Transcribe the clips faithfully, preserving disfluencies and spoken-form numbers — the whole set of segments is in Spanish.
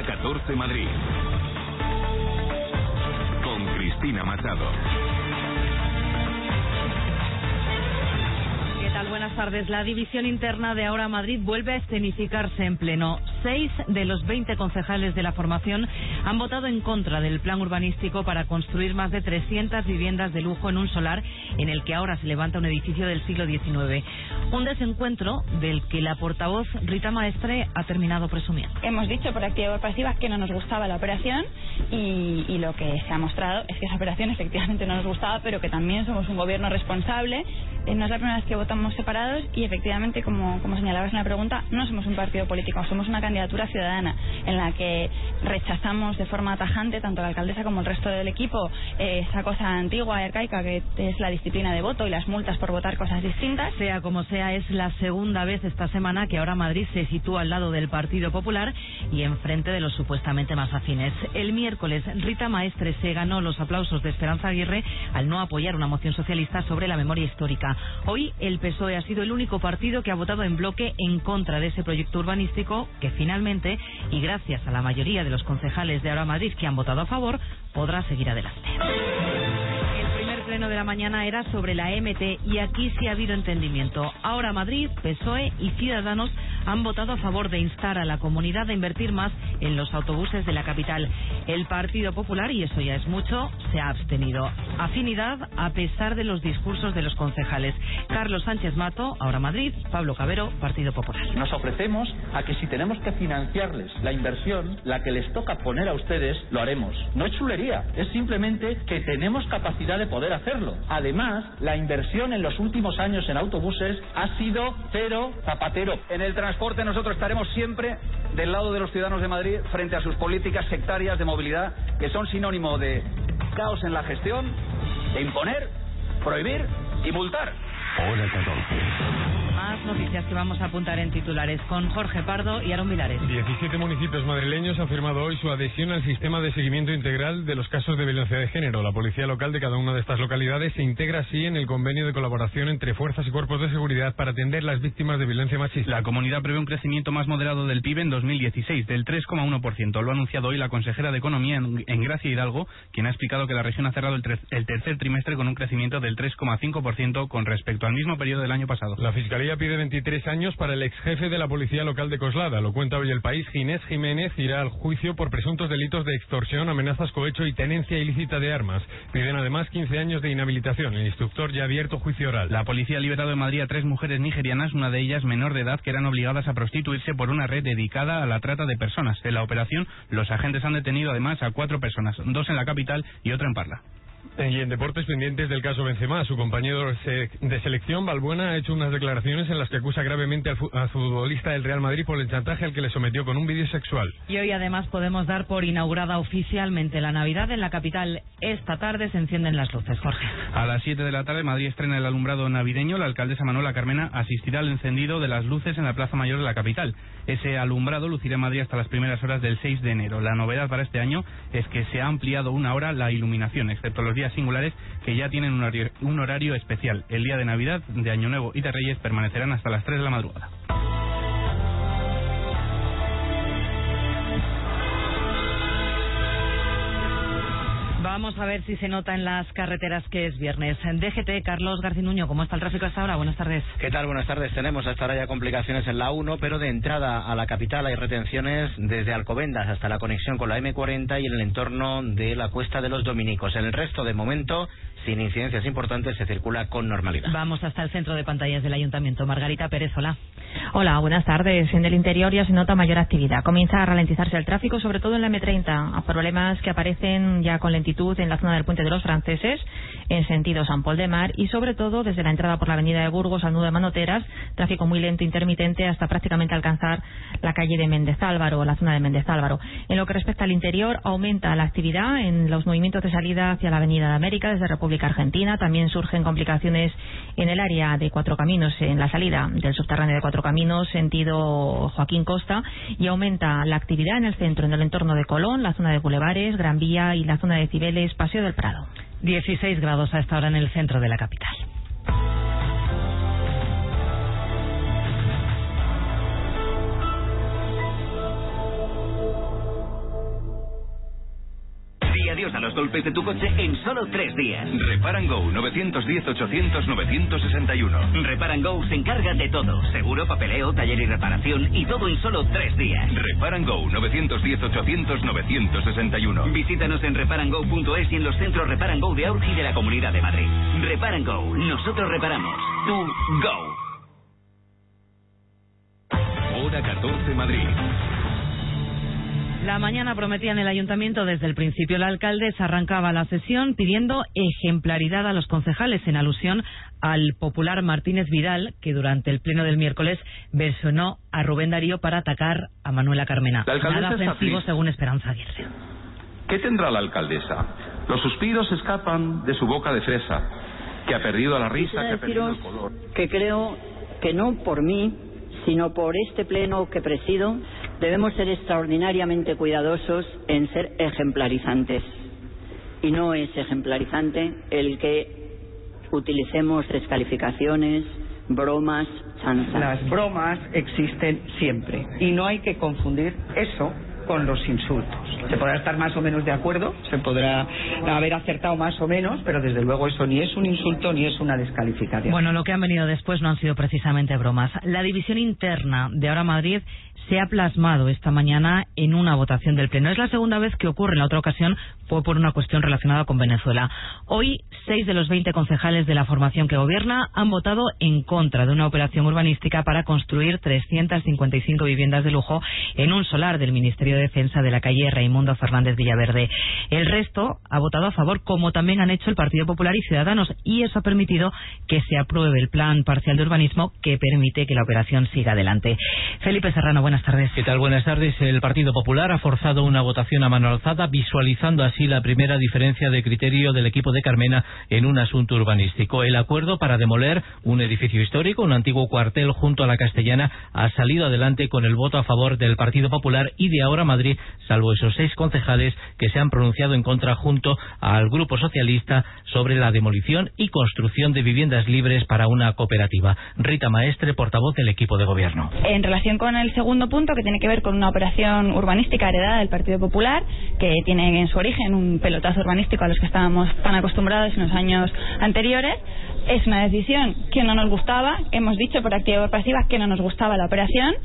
Hora catorce Madrid. Con Cristina Machado. ¿Qué tal? Buenas tardes. La división interna de Ahora Madrid vuelve a escenificarse en pleno. Seis de los veinte concejales de la formación han votado en contra del plan urbanístico para construir más de trescientas viviendas de lujo en un solar en el que ahora se levanta un edificio del siglo diecinueve. Un desencuentro del que la portavoz Rita Maestre ha terminado presumiendo. Hemos dicho por activa y por pasiva que no nos gustaba la operación y, y lo que se ha mostrado es que esa operación efectivamente no nos gustaba, pero que también somos un gobierno responsable. Eh, no es la primera vez que votamos separados y efectivamente, como, como señalabas en la pregunta, no somos un partido político, somos una candidatura ciudadana en la que rechazamos de forma tajante, tanto la alcaldesa como el resto del equipo, eh, esa cosa antigua y arcaica que es la disciplina de voto y las multas por votar cosas distintas. Sea como sea, es la segunda vez esta semana que Ahora Madrid se sitúa al lado del Partido Popular y enfrente de los supuestamente más afines. El miércoles, Rita Maestre se ganó los aplausos de Esperanza Aguirre al no apoyar una moción socialista sobre la memoria histórica. Hoy el P S O E ha sido el único partido que ha votado en bloque en contra de ese proyecto urbanístico que finalmente, y gracias a la mayoría de los concejales de Ahora Madrid que han votado a favor, podrá seguir adelante. El pleno de la mañana era sobre la M T y aquí sí ha habido entendimiento. Ahora Madrid, P S O E y Ciudadanos han votado a favor de instar a la comunidad a invertir más en los autobuses de la capital. El Partido Popular, y eso ya es mucho, se ha abstenido. Afinidad a pesar de los discursos de los concejales. Carlos Sánchez Mato, Ahora Madrid; Pablo Cabero, Partido Popular. Nos ofrecemos a que si tenemos que financiarles la inversión, la que les toca poner a ustedes, lo haremos. No es chulería, es simplemente que tenemos capacidad de poder hacerlo. Además, la inversión en los últimos años en autobuses ha sido cero zapatero. En el transporte nosotros estaremos siempre del lado de los ciudadanos de Madrid frente a sus políticas sectarias de movilidad, que son sinónimo de caos en la gestión, de imponer, prohibir y multar. Hora catorce. Más noticias que vamos a apuntar en titulares con Jorge Pardo y Aaron Vilares. diecisiete municipios madrileños han firmado hoy su adhesión al sistema de seguimiento integral de los casos de violencia de género. La policía local de cada una de estas localidades se integra así en el convenio de colaboración entre fuerzas y cuerpos de seguridad para atender las víctimas de violencia machista. La comunidad prevé un crecimiento más moderado del P I B en dos mil dieciséis, del tres coma uno por ciento. Lo ha anunciado hoy la consejera de Economía en, en Gracia Hidalgo, quien ha explicado que la región ha cerrado el, tre el tercer trimestre con un crecimiento del tres coma cinco por ciento con respecto al mismo periodo del año pasado. La Fiscalía pide veintitrés años para el ex jefe de la Policía Local de Coslada. Lo cuenta hoy El País. Ginés Jiménez irá al juicio por presuntos delitos de extorsión, amenazas, cohecho y tenencia ilícita de armas. Piden además quince años de inhabilitación. El instructor ya ha abierto juicio oral. La policía ha liberado en Madrid a tres mujeres nigerianas, una de ellas menor de edad, que eran obligadas a prostituirse por una red dedicada a la trata de personas. En la operación, los agentes han detenido además a cuatro personas, dos en la capital y otra en Parla. Y en deportes, pendientes del caso Benzema, su compañero de selección, Balbuena, ha hecho unas declaraciones en las que acusa gravemente al futbolista del Real Madrid por el chantaje al que le sometió con un vídeo sexual. Y hoy además podemos dar por inaugurada oficialmente la Navidad en la capital. Esta tarde se encienden las luces, Jorge. A las siete de la tarde Madrid estrena el alumbrado navideño. La alcaldesa Manuela Carmena asistirá al encendido de las luces en la Plaza Mayor de la capital. Ese alumbrado lucirá en Madrid hasta las primeras horas del seis de enero. La novedad para este año es que se ha ampliado una hora la iluminación, excepto los días singulares que ya tienen un horario, un horario especial. El día de Navidad, de Año Nuevo y de Reyes permanecerán hasta las tres de la madrugada. Vamos a ver si se nota en las carreteras que es viernes. D G T, Carlos Garcinuño, ¿cómo está el tráfico hasta ahora? Buenas tardes. ¿Qué tal? Buenas tardes. Tenemos hasta ahora ya complicaciones en la uno, pero de entrada a la capital hay retenciones desde Alcobendas hasta la conexión con la M cuarenta y en el entorno de la Cuesta de los Dominicos. En el resto, de momento, sin incidencias importantes, se circula con normalidad. Vamos hasta el centro de pantallas del Ayuntamiento. Margarita Pérez, hola. Hola, buenas tardes. En el interior ya se nota mayor actividad. Comienza a ralentizarse el tráfico, sobre todo en la M treinta. A problemas que aparecen ya con lentitud en la zona del Puente de los Franceses, en sentido San Pol de Mar, y sobre todo desde la entrada por la avenida de Burgos al nudo de Manoteras, tráfico muy lento intermitente hasta prácticamente alcanzar la calle de Méndez Álvaro, la zona de Méndez Álvaro. En lo que respecta al interior, aumenta la actividad en los movimientos de salida hacia la avenida de América desde República Argentina. También surgen complicaciones en el área de Cuatro Caminos, en la salida del subterráneo de Cuatro Caminos, sentido Joaquín Costa, y aumenta la actividad en el centro, en el entorno de Colón, la zona de Bulevares, Gran Vía y la zona de Cibeles, Paseo del Prado. dieciséis grados a esta hora en el centro de la capital. los golpes de tu coche en solo tres días. Repar and Go, nueve uno cero, ochocientos, novecientos sesenta y uno. Repar and Go se encarga de todo. Seguro, papeleo, taller y reparación y todo en solo tres días. Repar and Go, nueve uno cero, ochocientos, novecientos sesenta y uno. Visítanos en repar and go punto es y en los centros Repar and Go de Aurgi y de la Comunidad de Madrid. Repar and Go. Nosotros reparamos. Tú, go. Hora catorce, Madrid. La mañana prometía en el ayuntamiento desde el principio. La alcaldesa arrancaba la sesión pidiendo ejemplaridad a los concejales en alusión al popular Martínez Vidal, que durante el pleno del miércoles versionó a Rubén Darío para atacar a Manuela Carmena. Nada ofensivo según Esperanza Aguirre. ¿Qué tendrá la alcaldesa? Los suspiros escapan de su boca de fresa, que ha perdido la risa, que ha perdido el color. Que creo que no por mí, sino por este pleno que presido, debemos ser extraordinariamente cuidadosos en ser ejemplarizantes. Y no es ejemplarizante el que utilicemos descalificaciones, bromas, chanzas. Las bromas existen siempre y no hay que confundir eso con los insultos. Se podrá estar más o menos de acuerdo, se podrá haber acertado más o menos, pero desde luego eso ni es un insulto ni es una descalificación. Bueno, lo que han venido después no han sido precisamente bromas. La división interna de Ahora Madrid se ha plasmado esta mañana en una votación del Pleno. Es la segunda vez que ocurre. En la otra ocasión fue por una cuestión relacionada con Venezuela. Hoy, seis de los veinte concejales de la formación que gobierna han votado en contra de una operación urbanística para construir trescientas cincuenta y cinco viviendas de lujo en un solar del Ministerio de Defensa de la calle Raimundo Fernández Villaverde. El resto ha votado a favor, como también han hecho el Partido Popular y Ciudadanos, y eso ha permitido que se apruebe el plan parcial de urbanismo que permite que la operación siga adelante. Felipe Serrano, buenas tardes. ¿Qué tal? Buenas tardes. El Partido Popular ha forzado una votación a mano alzada, visualizando así la primera diferencia de criterio del equipo de Carmena en un asunto urbanístico. El acuerdo para demoler un edificio histórico, un antiguo cuartel junto a la Castellana, ha salido adelante con el voto a favor del Partido Popular y de Ahora Madrid, salvo esos seis concejales que se han pronunciado en contra junto al Grupo Socialista sobre la demolición y construcción de viviendas libres para una cooperativa. Rita Maestre, portavoz del equipo de gobierno. En relación con el segundo punto, que tiene que ver con una operación urbanística heredada del Partido Popular, que tiene en su origen un pelotazo urbanístico a los que estábamos tan acostumbrados en los años anteriores, es una decisión que no nos gustaba. Hemos dicho por activa y por pasiva que no nos gustaba la operación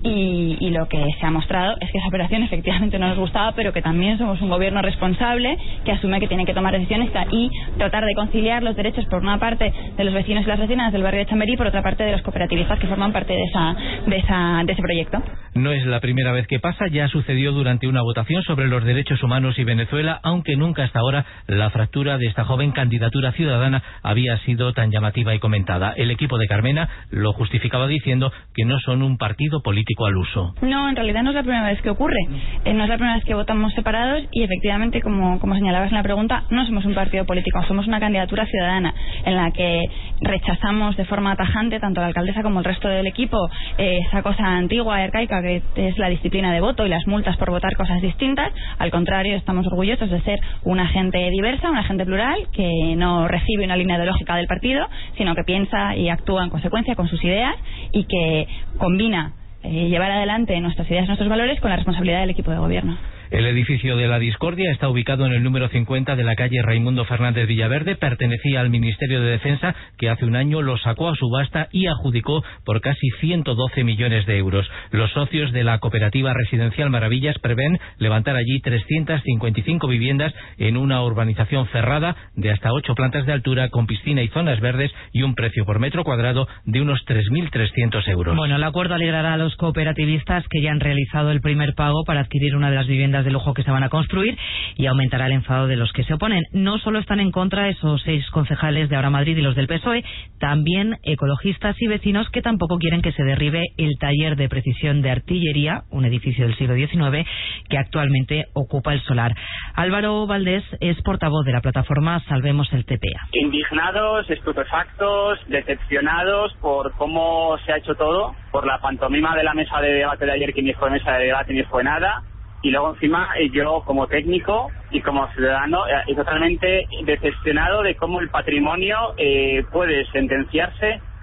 y, y lo que se ha mostrado es que esa operación efectivamente no nos gustaba, pero que también somos un gobierno responsable que asume que tiene que tomar decisiones y tratar de conciliar los derechos, por una parte de los vecinos y las vecinas del barrio de Chamberí, y por otra parte de los cooperativistas que forman parte de esa de esa de ese proyecto. No es la primera vez que pasa, ya sucedió durante una votación sobre los derechos humanos y Venezuela, aunque nunca hasta ahora la fractura de esta joven candidatura ciudadana había sido tan llamativa y comentada. El equipo de Carmena lo justificaba diciendo que no son un partido político al uso. No, en realidad no es la primera vez que ocurre. Eh, no es la primera vez que votamos separados y efectivamente, como, como señalabas en la pregunta, no somos un partido político, somos una candidatura ciudadana en la que rechazamos de forma tajante, tanto la alcaldesa como el resto del equipo, eh, esa cosa antigua, arcaica, que es la disciplina de voto y las multas por votar cosas distintas. Al contrario, estamos orgullosos de ser una gente diversa, una gente plural, que no recibe una línea ideológica del partido, sino que piensa y actúa en consecuencia con sus ideas y que combina eh, llevar adelante nuestras ideas, nuestros valores con la responsabilidad del equipo de gobierno. El edificio de la Discordia está ubicado en el número cincuenta de la calle Raimundo Fernández Villaverde. Pertenecía al Ministerio de Defensa, que hace un año lo sacó a subasta y adjudicó por casi ciento doce millones de euros. Los socios de la cooperativa residencial Maravillas prevén levantar allí trescientas cincuenta y cinco viviendas en una urbanización cerrada de hasta ocho plantas de altura, con piscina y zonas verdes, y un precio por metro cuadrado de unos tres mil trescientos euros. Bueno, el acuerdo alegrará a los cooperativistas que ya han realizado el primer pago para adquirir una de las viviendas de lujo que se van a construir, y aumentará el enfado de los que se oponen. No solo están en contra esos seis concejales de Ahora Madrid y los del P S O E, también ecologistas y vecinos que tampoco quieren que se derribe el taller de precisión de artillería, un edificio del siglo diecinueve que actualmente ocupa el solar. Álvaro Valdés es portavoz de la plataforma Salvemos el T P A. Indignados, estupefactos, decepcionados por cómo se ha hecho todo, por la pantomima de la mesa de debate de ayer, que ni fue mesa de debate ni fue nada. Y luego encima yo como técnico y como ciudadano eh, totalmente decepcionado de cómo el patrimonio eh, puede sentenciarse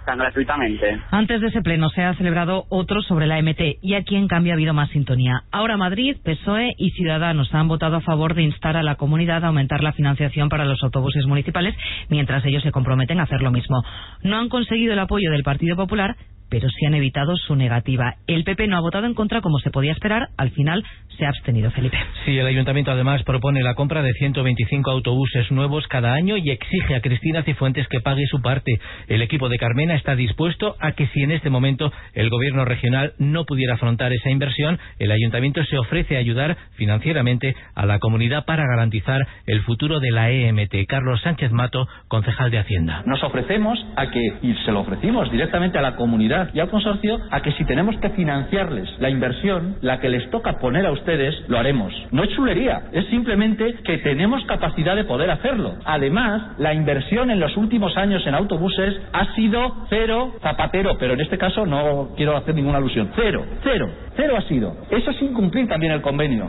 tan gratuitamente. Antes de ese pleno se ha celebrado otro sobre la A M T y aquí en cambio ha habido más sintonía. Ahora Madrid, P S O E y Ciudadanos han votado a favor de instar a la comunidad a aumentar la financiación para los autobuses municipales, mientras ellos se comprometen a hacer lo mismo. No han conseguido el apoyo del Partido Popular, pero sí han evitado su negativa. El P P no ha votado en contra como se podía esperar, al final se ha abstenido, Felipe. Sí, el Ayuntamiento además propone la compra de ciento veinticinco autobuses nuevos cada año y exige a Cristina Cifuentes que pague su parte. El equipo de Carmena está dispuesto a que si en este momento el gobierno regional no pudiera afrontar esa inversión, el Ayuntamiento se ofrece a ayudar financieramente a la comunidad para garantizar el futuro de la E M T. Carlos Sánchez Mato, concejal de Hacienda. Nos ofrecemos a que, y se lo ofrecimos directamente a la comunidad y al consorcio, a que si tenemos que financiarles la inversión, la que les toca poner a ustedes, lo haremos. No es chulería, es simplemente que tenemos capacidad de poder hacerlo. Además, la inversión en los últimos años en autobuses ha sido cero, zapatero, pero en este caso no quiero hacer ninguna alusión. Cero, cero, cero ha sido. Eso es incumplir también el convenio.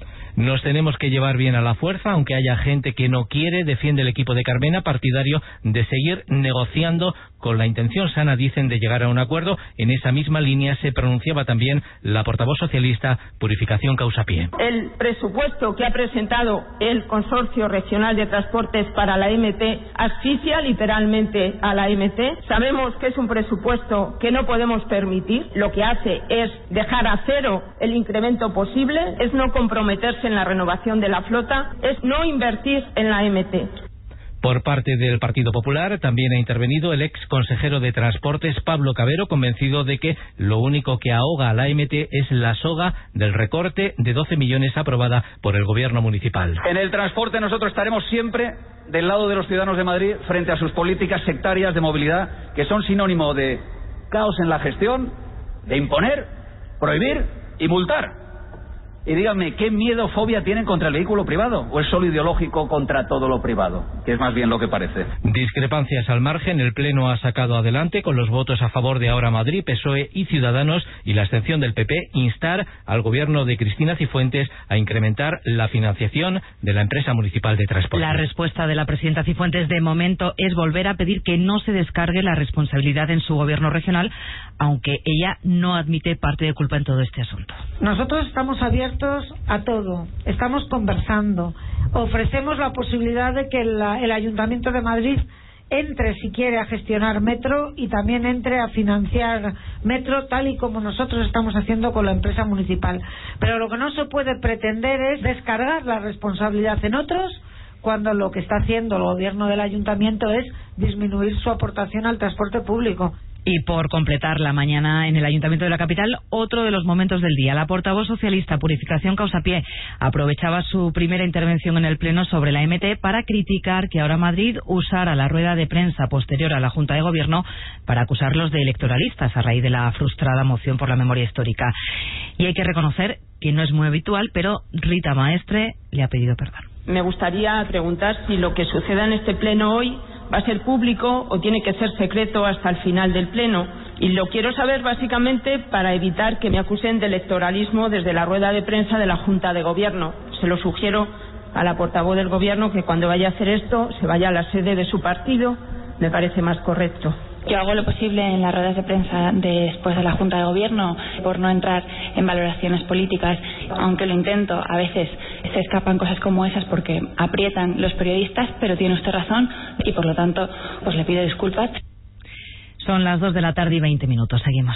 Nos tenemos que llevar bien a la fuerza, aunque haya gente que no quiere, defiende el equipo de Carmena, partidario de seguir negociando con la intención sana, dicen, de llegar a un acuerdo. En esa misma línea se pronunciaba también la portavoz socialista Purificación Causapié. El presupuesto que ha presentado el Consorcio Regional de Transportes para la M T asfixia literalmente a la M T. Sabemos que es un presupuesto que no podemos permitir. Lo que hace es dejar a cero el incremento posible, es no comprometerse en la renovación de la flota, es no invertir en la M T. Por parte del Partido Popular también ha intervenido el ex consejero de Transportes, Pablo Cabero, convencido de que lo único que ahoga a la M T es la soga del recorte de doce millones aprobada por el gobierno municipal. En el transporte nosotros estaremos siempre del lado de los ciudadanos de Madrid frente a sus políticas sectarias de movilidad, que son sinónimo de caos en la gestión, de imponer, prohibir y multar. Y díganme, ¿qué miedo o fobia tienen contra el vehículo privado? ¿O es solo ideológico contra todo lo privado? Que es más bien lo que parece. Discrepancias al margen, el Pleno ha sacado adelante con los votos a favor de Ahora Madrid, P S O E y Ciudadanos y la abstención del P P, instar al gobierno de Cristina Cifuentes a incrementar la financiación de la empresa municipal de transporte. La respuesta de la presidenta Cifuentes de momento es volver a pedir que no se descargue la responsabilidad en su gobierno regional, aunque ella no admite parte de culpa en todo este asunto. Nosotros estamos abiertos a todo, estamos conversando, ofrecemos la posibilidad de que la, el Ayuntamiento de Madrid entre, si quiere, a gestionar Metro y también entre a financiar Metro, tal y como nosotros estamos haciendo con la empresa municipal. Pero lo que no se puede pretender es descargar la responsabilidad en otros, cuando lo que está haciendo el gobierno del Ayuntamiento es disminuir su aportación al transporte público. Y por completar la mañana en el Ayuntamiento de la capital, otro de los momentos del día. La portavoz socialista Purificación Causapié aprovechaba su primera intervención en el Pleno sobre la M T para criticar que ahora Madrid usara la rueda de prensa posterior a la Junta de Gobierno para acusarlos de electoralistas a raíz de la frustrada moción por la memoria histórica. Y hay que reconocer que no es muy habitual, pero Rita Maestre le ha pedido perdón. Me gustaría preguntar si lo que suceda en este Pleno hoy va a ser público o tiene que ser secreto hasta el final del Pleno. Y lo quiero saber básicamente para evitar que me acusen de electoralismo desde la rueda de prensa de la Junta de Gobierno. Se lo sugiero a la portavoz del Gobierno que cuando vaya a hacer esto se vaya a la sede de su partido. Me parece más correcto. Yo hago lo posible en las ruedas de prensa después de la Junta de Gobierno por no entrar en valoraciones políticas, aunque lo intento. A veces se escapan cosas como esas porque aprietan los periodistas, pero tiene usted razón y por lo tanto pues le pido disculpas. Son las dos de la tarde y veinte minutos. Seguimos.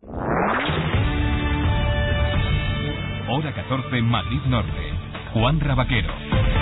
Hora catorce, Madrid Norte. Juan Rabaquero.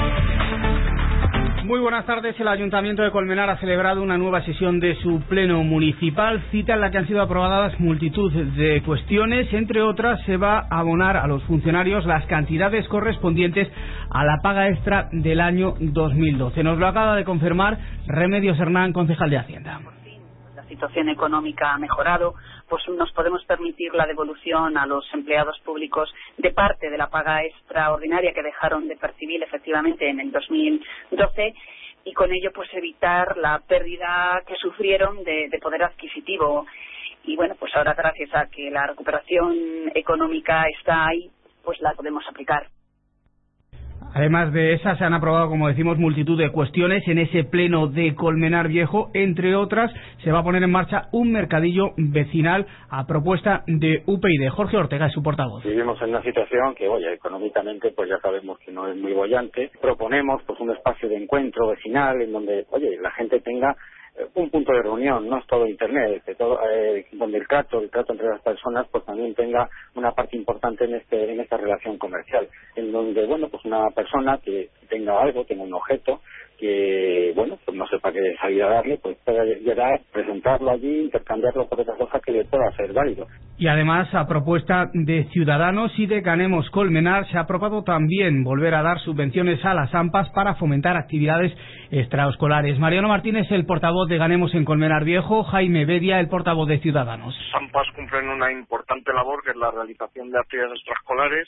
Muy buenas tardes. El Ayuntamiento de Colmenar ha celebrado una nueva sesión de su pleno municipal, cita en la que han sido aprobadas multitud de cuestiones. Entre otras, se va a abonar a los funcionarios las cantidades correspondientes a la paga extra del año dos mil doce. Nos lo acaba de confirmar Remedios Hernán, concejal de Hacienda. La situación económica ha mejorado, pues nos podemos permitir la devolución a los empleados públicos de parte de la paga extraordinaria que dejaron de percibir efectivamente en el dos mil doce y con ello pues evitar la pérdida que sufrieron de, de poder adquisitivo. Y bueno, pues ahora gracias a que la recuperación económica está ahí, pues la podemos aplicar. Además de esas, se han aprobado, como decimos, multitud de cuestiones en ese pleno de Colmenar Viejo. Entre otras, se va a poner en marcha un mercadillo vecinal a propuesta de U P YD. Jorge Ortega es su portavoz. Vivimos en una situación que, oye, económicamente pues ya sabemos que no es muy bollante. Proponemos pues un espacio de encuentro vecinal en donde, oye, la gente tenga un punto de reunión, no es todo internet, que todo, eh, donde el trato, el trato entre las personas pues también tenga una parte importante en este en esta relación comercial, en donde, bueno, pues una persona que tenga algo, tenga un objeto, que, bueno, pues no sepa qué salir a darle, pues pueda llegar, presentarlo allí, intercambiarlo por otra cosa que le pueda ser válido. Y además, a propuesta de Ciudadanos y de Ganemos Colmenar, se ha aprobado también volver a dar subvenciones a las AMPAs para fomentar actividades extraescolares. Mariano Martínez, el portavoz de Ganemos en Colmenar Viejo, Jaime Bedia, el portavoz de Ciudadanos. Las AMPAs cumplen una importante labor, que es la realización de actividades extraescolares,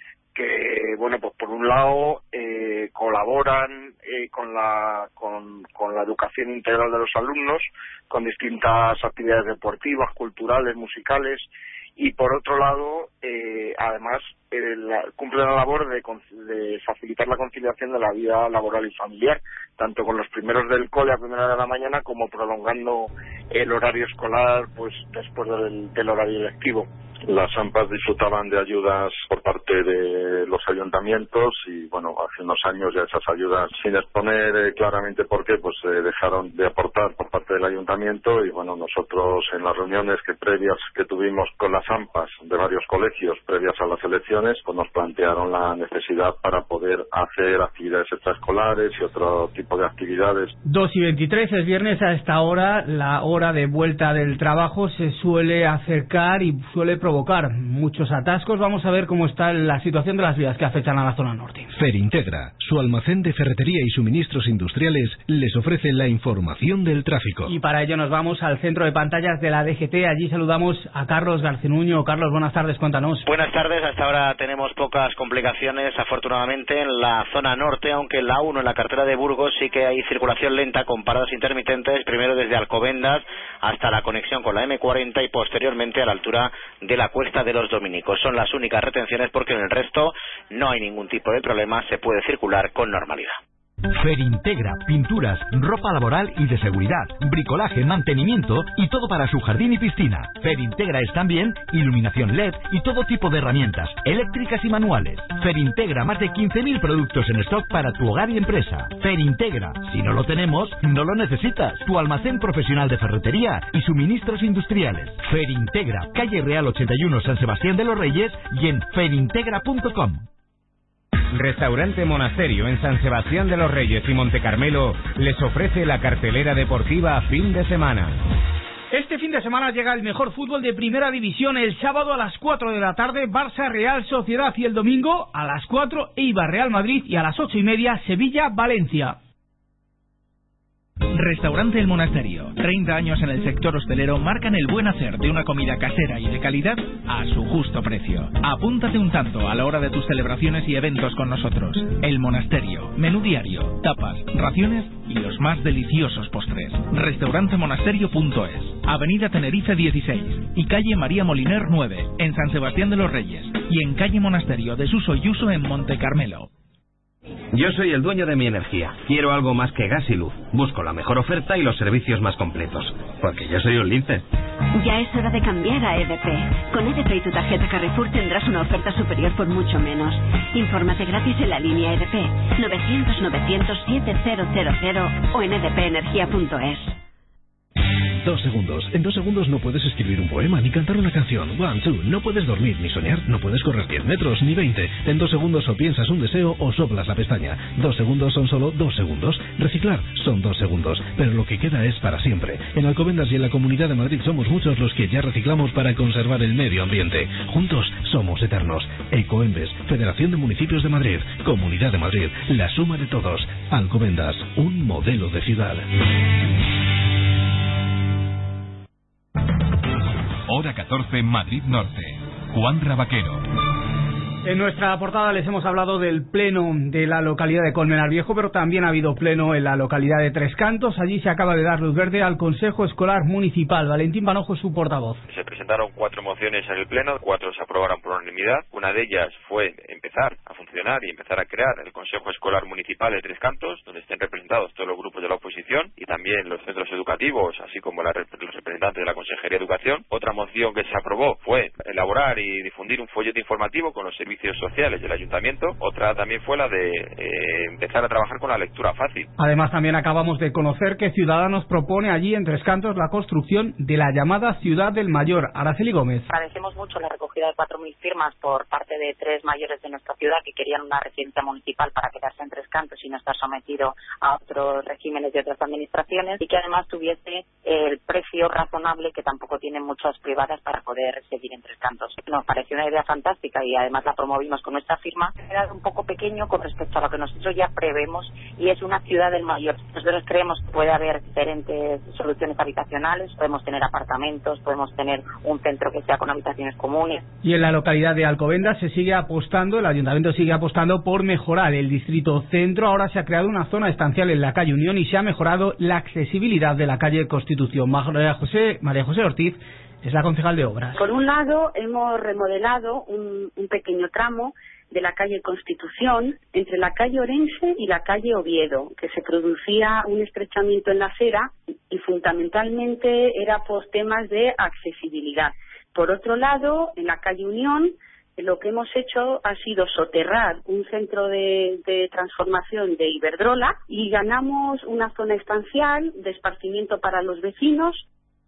que, bueno, pues por un lado eh, colaboran eh, con la con, con la educación integral de los alumnos, con distintas actividades deportivas, culturales, musicales, y por otro lado, eh, además, eh, la, cumplen la labor de, de facilitar la conciliación de la vida laboral y familiar, tanto con los primeros del cole a primera hora de la mañana como prolongando el horario escolar pues después del, del horario lectivo. Las AMPAs disfrutaban de ayudas por parte de los ayuntamientos y, bueno, hace unos años ya esas ayudas, sin exponer eh, claramente por qué, pues eh, dejaron de aportar por parte del ayuntamiento y, bueno, nosotros en las reuniones que previas que tuvimos con las AMPAs de varios colegios previas a las elecciones, pues nos plantearon la necesidad para poder hacer actividades extraescolares y otro tipo de actividades. dos y veintitrés, es viernes. A esta hora, la hora de vuelta del trabajo se suele acercar y suele provocar muchos atascos. Vamos a ver cómo está la situación de las vías que afectan a la zona norte. Ferintegra, su almacén de ferretería y suministros industriales, les ofrece la información del tráfico. Y para ello nos vamos al centro de pantallas de la D G T. Allí saludamos a Carlos Garcinuño. Carlos, buenas tardes, cuéntanos. Buenas tardes, hasta ahora tenemos pocas complicaciones, afortunadamente, en la zona norte, aunque en la uno, en la carretera de Burgos, sí que hay circulación lenta con paradas intermitentes, primero desde Alcobendas hasta la conexión con la eme cuarenta y posteriormente a la altura de la Cuesta de los Dominicos. Son las únicas retenciones porque en el resto no hay ningún tipo de problema, se puede circular con normalidad. Ferintegra, pinturas, ropa laboral y de seguridad, bricolaje, mantenimiento y todo para su jardín y piscina. Ferintegra es también iluminación L E D y todo tipo de herramientas, eléctricas y manuales. Ferintegra, más de quince mil productos en stock para tu hogar y empresa. Ferintegra, si no lo tenemos, no lo necesitas. Tu almacén profesional de ferretería y suministros industriales. Ferintegra, calle Real ochenta y uno, San Sebastián de los Reyes y en ferintegra punto com. Restaurante Monasterio en San Sebastián de los Reyes y Monte Carmelo les ofrece la cartelera deportiva fin de semana. Este fin de semana llega el mejor fútbol de Primera División. El sábado a las cuatro de la tarde, Barça Real Sociedad, y el domingo a las cuatro, Eibar Real Madrid, y a las ocho y media, Sevilla Valencia. Restaurante El Monasterio. treinta años en el sector hostelero marcan el buen hacer de una comida casera y de calidad a su justo precio. Apúntate un tanto a la hora de tus celebraciones y eventos con nosotros. El Monasterio. Menú diario, tapas, raciones y los más deliciosos postres. restaurante monasterio punto es. Avenida Tenerife dieciséis y calle María Moliner nueve en San Sebastián de los Reyes y en calle Monasterio de Suso y Uso en Monte Carmelo. Yo soy el dueño de mi energía. Quiero algo más que gas y luz. Busco la mejor oferta y los servicios más completos. Porque yo soy un lince. Ya es hora de cambiar a E D P. Con E D P y tu tarjeta Carrefour tendrás una oferta superior por mucho menos. Infórmate gratis en la línea E D P novecientos novecientos siete cero cero cero o en e d p energía punto es. Dos segundos. En dos segundos no puedes escribir un poema ni cantar una canción. One, two. No puedes dormir ni soñar. No puedes correr diez metros ni veinte. En dos segundos o piensas un deseo o soplas la pestaña. Dos segundos son solo dos segundos. Reciclar son dos segundos. Pero lo que queda es para siempre. En Alcobendas y en la Comunidad de Madrid somos muchos los que ya reciclamos para conservar el medio ambiente. Juntos somos eternos. Ecoembes, Federación de Municipios de Madrid, Comunidad de Madrid, la suma de todos. Alcobendas, un modelo de ciudad. Hora catorce, Madrid Norte. Juan Rabaquero. En nuestra portada les hemos hablado del pleno de la localidad de Colmenar Viejo, pero también ha habido pleno en la localidad de Tres Cantos. Allí se acaba de dar luz verde al Consejo Escolar Municipal. Valentín Panojo es su portavoz. Se presentaron cuatro mociones en el pleno, cuatro se aprobaron por unanimidad. Una de ellas fue empezar a funcionar y empezar a crear el Consejo Escolar Municipal de Tres Cantos, donde estén representados todos los grupos de la oposición y también los centros educativos, así como la, los representantes de la Consejería de Educación. Otra moción que se aprobó fue elaborar y difundir un folleto informativo con los servicios sociales del ayuntamiento. Otra también fue la de eh, empezar a trabajar con la lectura fácil. Además, también acabamos de conocer que Ciudadanos propone allí en Tres Cantos la construcción de la llamada Ciudad del Mayor. Araceli Gómez. Agradecemos mucho la recogida de cuatro mil firmas por parte de tres mayores de nuestra ciudad que querían una residencia municipal para quedarse en Tres Cantos y no estar sometido a otros regímenes de otras administraciones, y que además tuviese el precio razonable que tampoco tienen muchas privadas para poder seguir en Tres Cantos. Nos pareció una idea fantástica y además la promovimos con nuestra firma. Era un poco pequeño con respecto a lo que nosotros ya prevemos, y es una ciudad del mayor. Nosotros creemos que puede haber diferentes soluciones habitacionales, podemos tener apartamentos, podemos tener un centro que sea con habitaciones comunes. Y en la localidad de Alcobendas se sigue apostando, el ayuntamiento sigue apostando por mejorar el distrito centro. Ahora se ha creado una zona estancial en la calle Unión y se ha mejorado la accesibilidad de la calle Constitución. María José, María José Ortiz es la concejal de obras. Por un lado, hemos remodelado un, un pequeño tramo de la calle Constitución entre la calle Orense y la calle Oviedo, que se producía un estrechamiento en la acera y fundamentalmente era por temas de accesibilidad. Por otro lado, en la calle Unión, lo que hemos hecho ha sido soterrar un centro de, de transformación de Iberdrola y ganamos una zona estancial de esparcimiento para los vecinos.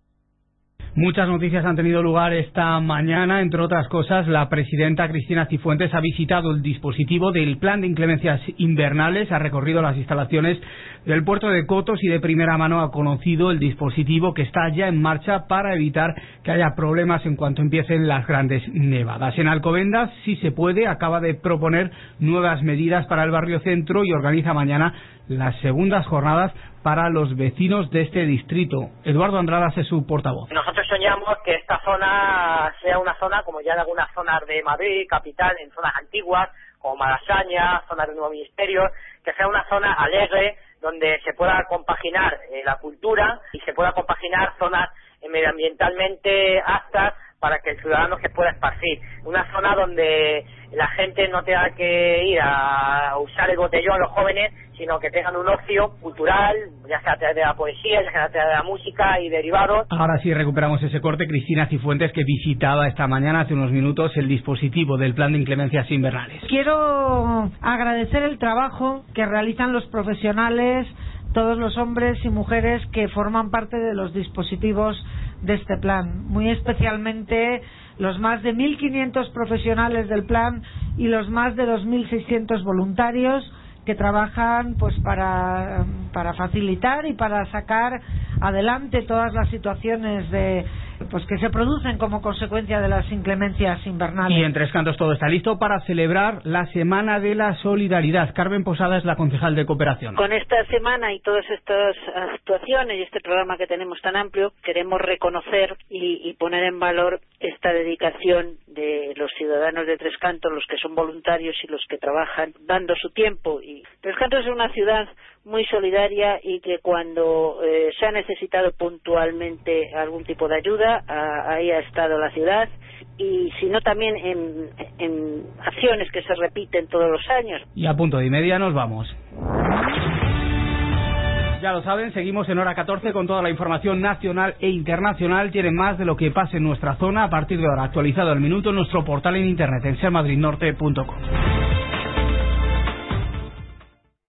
Muchas noticias han tenido lugar esta mañana. Entre otras cosas, la presidenta Cristina Cifuentes ha visitado el dispositivo del Plan de Inclemencias Invernales, ha recorrido las instalaciones del puerto de Cotos y de primera mano ha conocido el dispositivo que está ya en marcha para evitar que haya problemas en cuanto empiecen las grandes nevadas. En Alcobendas, si se puede, acaba de proponer nuevas medidas para el barrio centro y organiza mañana las segundas jornadas para los vecinos de este distrito. Eduardo Andradas es su portavoz. Nosotros soñamos que esta zona sea una zona como ya en algunas zonas de Madrid, capital, en zonas antiguas, como Malasaña, zonas del nuevo ministerio, que sea una zona alegre, donde se pueda compaginar eh, la cultura y se pueda compaginar zonas eh, medioambientalmente aptas para que el ciudadano se pueda esparcir. Una zona donde la gente no tenga que ir a usar el botellón, los jóvenes, sino que tengan un ocio cultural, ya sea a través de la poesía, ya sea a través de la música y derivados. Ahora sí recuperamos ese corte. Cristina Cifuentes, que visitaba esta mañana, hace unos minutos, el dispositivo del Plan de Inclemencias Invernales. Quiero agradecer el trabajo que realizan los profesionales, todos los hombres y mujeres que forman parte de los dispositivos de este plan, muy especialmente los más de mil quinientos profesionales del plan y los más de dos mil seiscientos voluntarios que trabajan pues para, para facilitar y para sacar adelante todas las situaciones de pues que se producen como consecuencia de las inclemencias invernales. Y en Tres Cantos todo está listo para celebrar la Semana de la Solidaridad. Carmen Posada es la concejal de Cooperación. Con esta semana y todas estas actuaciones y este programa que tenemos tan amplio, queremos reconocer y, y poner en valor esta dedicación de los ciudadanos de Tres Cantos, los que son voluntarios y los que trabajan dando su tiempo. Y Tres Cantos es una ciudad muy solidaria y que cuando eh, se ha necesitado puntualmente algún tipo de ayuda, a, ahí ha estado la ciudad, y si no también en, en acciones que se repiten todos los años. Y a punto de media nos vamos. Ya lo saben, seguimos en hora catorce con toda la información nacional e internacional. Tienen más de lo que pase en nuestra zona a partir de ahora, actualizado al minuto en nuestro portal en internet en ser madrid norte punto com.